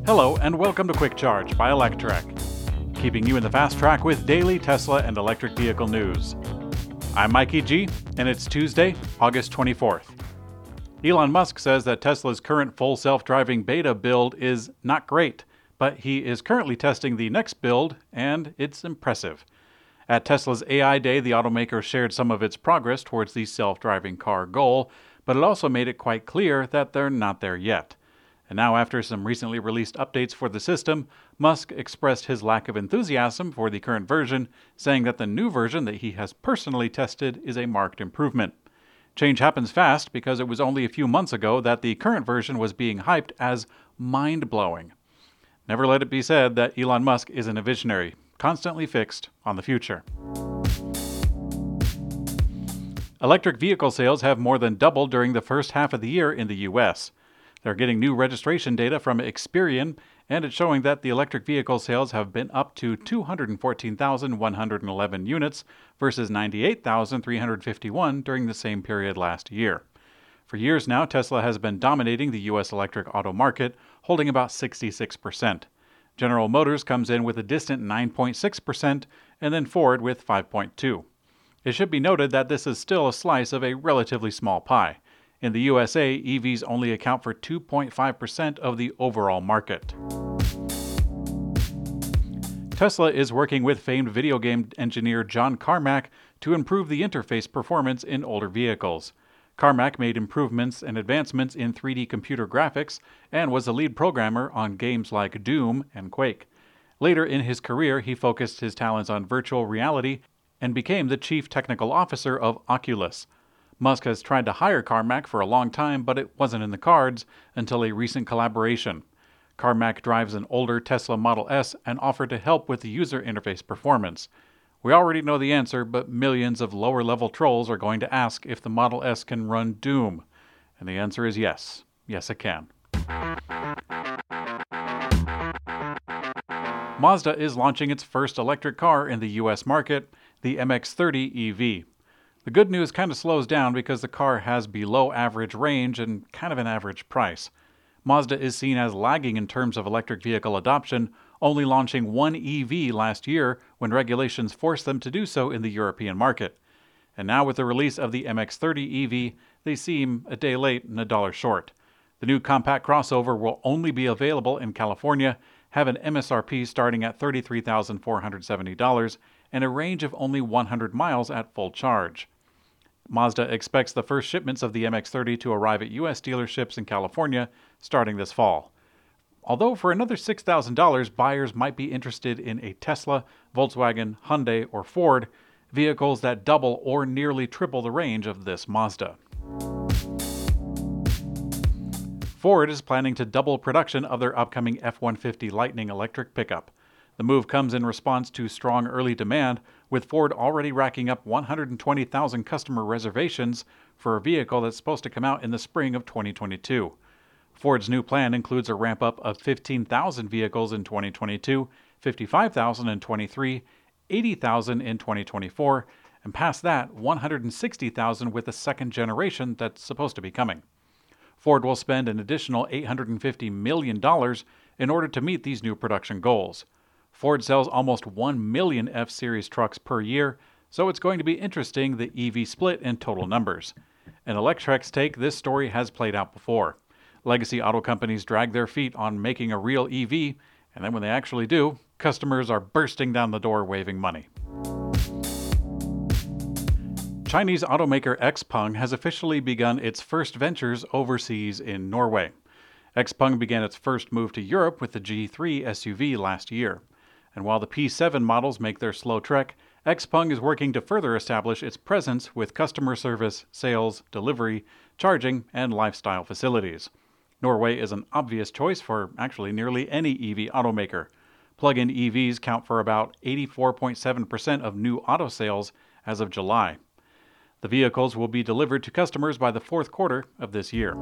Hello and welcome to Quick Charge by Electrek, keeping you in the fast track with daily Tesla and electric vehicle news. I'm Mikey G, and it's Tuesday, August 24th. Elon Musk says that Tesla's current full self-driving beta build is not great, but he is currently testing the next build, and it's impressive. At Tesla's AI Day, the automaker shared some of its progress towards the self-driving car goal, but it also made it quite clear that they're not there yet. And now, after some recently released updates for the system, Musk expressed his lack of enthusiasm for the current version, saying that the new version that he has personally tested is a marked improvement. Change happens fast because it was only a few months ago that the current version was being hyped as mind-blowing. Never let it be said that Elon Musk isn't a visionary, constantly fixed on the future. Electric vehicle sales have more than doubled during the first half of the year in the U.S. They're getting new registration data from Experian, and it's showing that the electric vehicle sales have been up to 214,111 units versus 98,351 during the same period last year. For years now, Tesla has been dominating the U.S. electric auto market, holding about 66%. General Motors comes in with a distant 9.6%, and then Ford with 5.2%. It should be noted that this is still a slice of a relatively small pie. In the USA, EVs only account for 2.5% of the overall market. Tesla is working with famed video game engineer John Carmack to improve the interface performance in older vehicles. Carmack made improvements and advancements in 3D computer graphics and was a lead programmer on games like Doom and Quake. Later in his career, he focused his talents on virtual reality and became the chief technical officer of Oculus. Musk has tried to hire Carmack for a long time, but it wasn't in the cards until a recent collaboration. Carmack drives an older Tesla Model S and offered to help with the user interface performance. We already know the answer, but millions of lower-level trolls are going to ask if the Model S can run Doom. And the answer is yes. Yes, it can. Mazda is launching its first electric car in the U.S. market, the MX-30 EV. The good news kind of slows down because the car has below average range and kind of an average price. Mazda is seen as lagging in terms of electric vehicle adoption, only launching one EV last year when regulations forced them to do so in the European market. And now with the release of the MX-30 EV, they seem a day late and a dollar short. The new compact crossover will only be available in California, have an MSRP starting at $33,470, and a range of only 100 miles at full charge. Mazda expects the first shipments of the MX-30 to arrive at U.S. dealerships in California starting this fall. Although for another $6,000, buyers might be interested in a Tesla, Volkswagen, Hyundai, or Ford, vehicles that double or nearly triple the range of this Mazda. Ford is planning to double production of their upcoming F-150 Lightning electric pickup. The move comes in response to strong early demand, with Ford already racking up 120,000 customer reservations for a vehicle that's supposed to come out in the spring of 2022. Ford's new plan includes a ramp-up of 15,000 vehicles in 2022, 55,000 in 2023, 80,000 in 2024, and past that, 160,000 with the second generation that's supposed to be coming. Ford will spend an additional $850 million in order to meet these new production goals. Ford sells almost 1 million F-Series trucks per year, so it's going to be interesting the EV split in total numbers. In Electrek's take, this story has played out before. Legacy auto companies drag their feet on making a real EV, and then when they actually do, customers are bursting down the door waving money. Chinese automaker XPeng has officially begun its first ventures overseas in Norway. XPeng began its first move to Europe with the G3 SUV last year. And while the P7 models make their slow trek, XPeng is working to further establish its presence with customer service, sales, delivery, charging, and lifestyle facilities. Norway is an obvious choice for actually nearly any EV automaker. Plug-in EVs count for about 84.7% of new auto sales as of July. The vehicles will be delivered to customers by the fourth quarter of this year.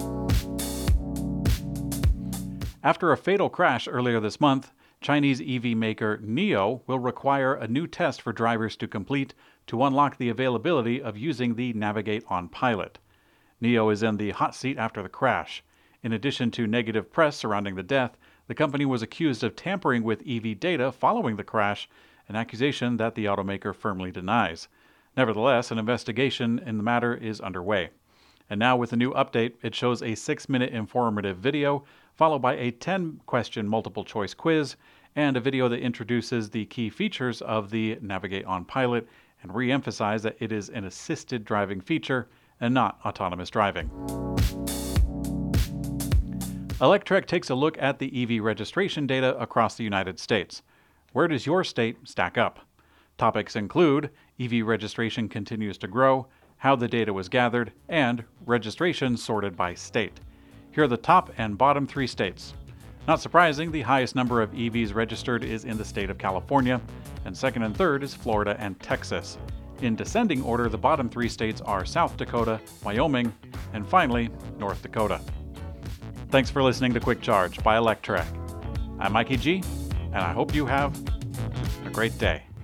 After a fatal crash earlier this month, Chinese EV maker NIO will require a new test for drivers to complete to unlock the availability of using the Navigate on Pilot. NIO is in the hot seat after the crash. In addition to negative press surrounding the death, The company was accused of tampering with EV data following the crash, an accusation that the automaker firmly denies. Nevertheless, an investigation in the matter is underway. And now with a new update, it shows a 6-minute informative video, followed by a 10-question multiple-choice quiz, and a video that introduces the key features of the Navigate on Pilot and re-emphasize that it is an assisted driving feature and not autonomous driving. Electrek takes a look at the EV registration data across the United States. Where does your state stack up? Topics include EV registration continues to grow, how the data was gathered, and registration sorted by state. Here are the top and bottom 3 states. Not surprising, the highest number of EVs registered is in the state of California, and second and third is Florida and Texas. In descending order, the bottom 3 states are South Dakota, Wyoming, and finally, North Dakota. Thanks for listening to Quick Charge by Electrek. I'm Mikey G, and I hope you have a great day.